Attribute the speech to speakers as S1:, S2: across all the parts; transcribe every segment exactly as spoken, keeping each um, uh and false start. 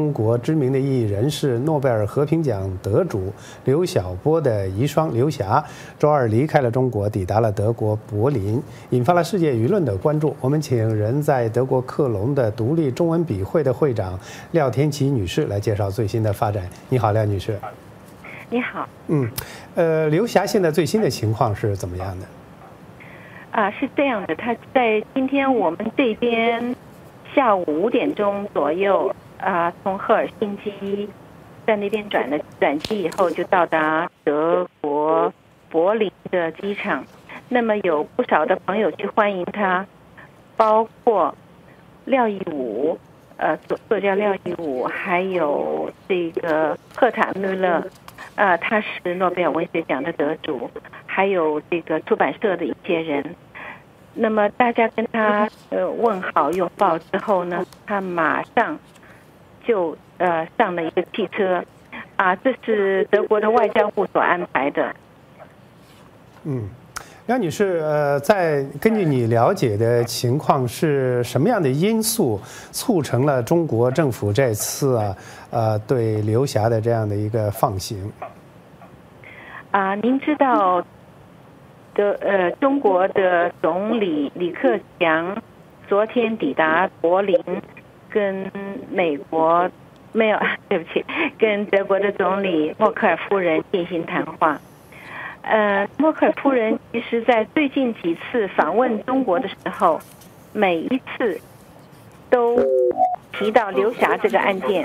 S1: 中国知名的异议人士、诺贝尔和平奖得主刘晓波的遗孀刘霞，周二离开了中国，抵达了德国柏林，引发了世界舆论的关注。我们请人在德国克隆的独立中文笔会的会长廖天琪女士来介绍最新的发展。你好，廖女士。
S2: 你好。
S1: 嗯，呃，刘霞现在最新的情况是怎么样的？
S2: 啊，是这样的，她在今天我们这边下午五点钟左右，啊，从赫尔辛基在那边转了转机以后，就到达德国柏林的机场。那么有不少的朋友去欢迎她，包括廖亦武，呃，作作家廖亦武，还有这个赫塔穆勒，呃，他是诺贝尔文学奖的得主，还有这个出版社的一些人。那么大家跟他呃问好拥抱之后呢，他马上就呃上了一个汽车，啊，这是德国的外交部所安排的。
S1: 嗯，廖女士，呃，在根据你了解的情况，是什么样的因素促成了中国政府这次啊呃对刘霞的这样的一个放行？
S2: 啊，您知道？的呃，中国的总理李克强昨天抵达柏林，跟美国没有，对不起，跟德国的总理默克尔夫人进行谈话。呃，默克尔夫人其实在最近几次访问中国的时候，每一次都提到刘霞这个案件。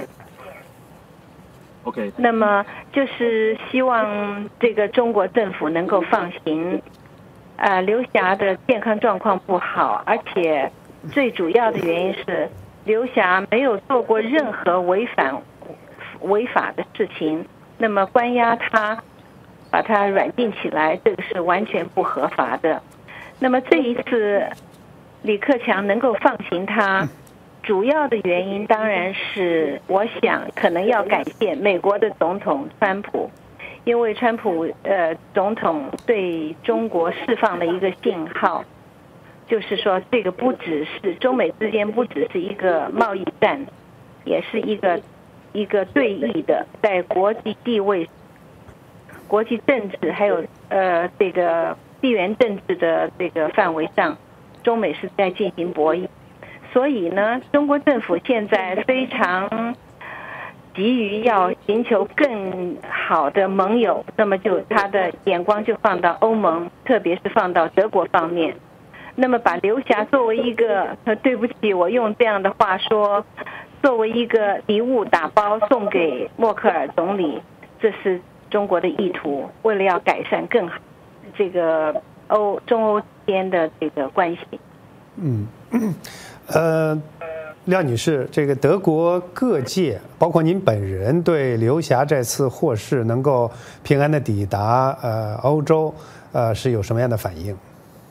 S3: OK，
S2: 那么就是希望这个中国政府能够放行。呃，刘霞的健康状况不好，而且最主要的原因是刘霞没有做过任何违反违法的事情，那么关押他，把他软禁起来，这个是完全不合法的。那么这一次李克强能够放行他，主要的原因当然是我想可能要感谢美国的总统川普。因为川普呃总统对中国释放了一个信号，就是说这个不只是中美之间不只是一个贸易战，也是一个一个对弈的，在国际地位、国际政治还有呃这个地缘政治的这个范围上，中美是在进行博弈。所以呢，中国政府现在非常急于要寻求更好的盟友，那么就他的眼光就放到欧盟，特别是放到德国方面。那么把刘霞作为一个，对不起，我用这样的话说，作为一个礼物打包送给默克尔总理，这是中国的意图，为了要改善更好这个欧中欧之间的这个关系。
S1: 嗯，呃。廖女士，这个德国各界，包括您本人，对刘霞这次获释能够平安的抵达呃欧洲，呃是有什么样的反应？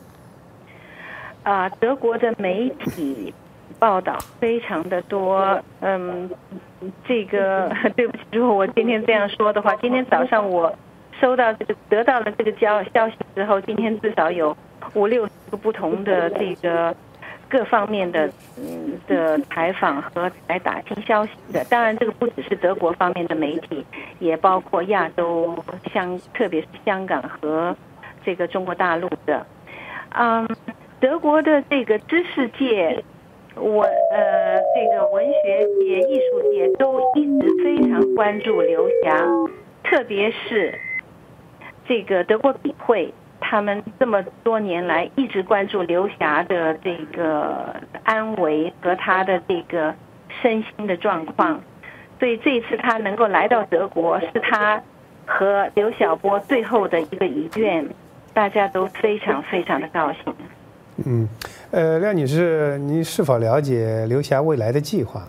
S2: 啊，德国的媒体报道非常的多。嗯，这个对不起，如果我今天这样说的话，今天早上我收到这个得到了这个消消息之后，今天至少有五六十个不同的这个。各方面的嗯的采访和来打听消息的，当然这个不只是德国方面的媒体，也包括亚洲香，特别是香港和这个中国大陆的。嗯，德国的这个知识界，我呃这个文学界、艺术界都一直非常关注刘霞，特别是这个德国笔会。他们这么多年来一直关注刘霞的这个安危和他的这个身心的状况，所以这一次他能够来到德国，是他和刘晓波最后的一个遗愿，大家都非常非常的高兴。
S1: 嗯，呃，廖女士，您是否了解刘霞未来的计划？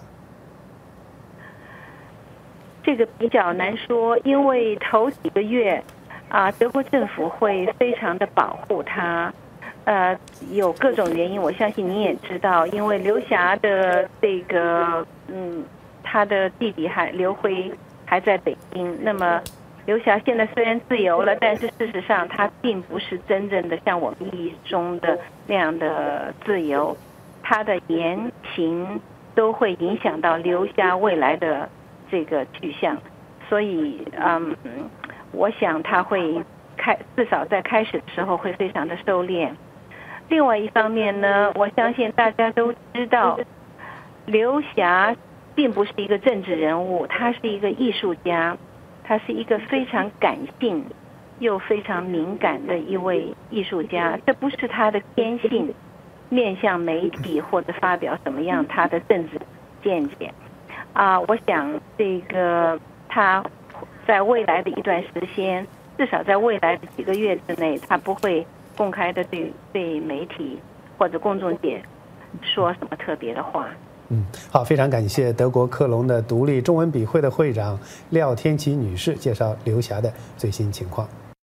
S2: 这个比较难说，因为头几个月。啊，德国政府会非常的保护他，呃，有各种原因，我相信你也知道，因为刘霞的这个，嗯，他的弟弟还刘辉还在北京，那么刘霞现在虽然自由了，但是事实上他并不是真正的像我们意义中的那样的自由，他的言行都会影响到刘霞未来的这个去向。所以，嗯，我想他会开，至少在开始的时候会非常的收敛。另外一方面呢，我相信大家都知道，刘霞并不是一个政治人物，他是一个艺术家，他是一个非常感性又非常敏感的一位艺术家，这不是他的天性，面向媒体或者发表什么样他的政治见解啊。我想这个他在未来的一段时间，至少在未来的几个月之内，他不会公开的对对媒体或者公众界说什么特别的话。
S1: 嗯，好，非常感谢德国科隆的独立中文笔会的会长廖天琪女士介绍刘霞的最新情况。